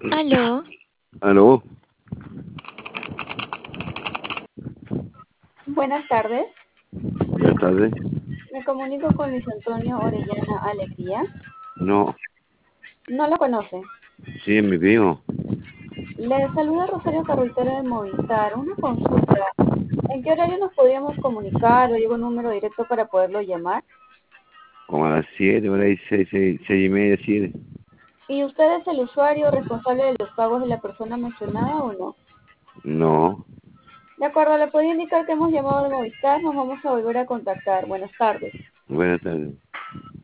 Aló, Aló, Buenas tardes, buenas tardes. me comunico con Luis Antonio Orellana Alegría. No, No lo conoce. sí, es mi primo. Le saluda Rosario Carruitero de Movistar. Una consulta. ¿En qué horario nos podríamos comunicar? ¿O llevo un número directo para poderlo llamar? Como a las 7, por ahí, 6:30, 7. ¿Y usted es el usuario responsable de los pagos de la persona mencionada o no? No, De acuerdo, le podría indicar que hemos llamado de Movistar. Nos vamos a volver a contactar. Buenas tardes. buenas tardes.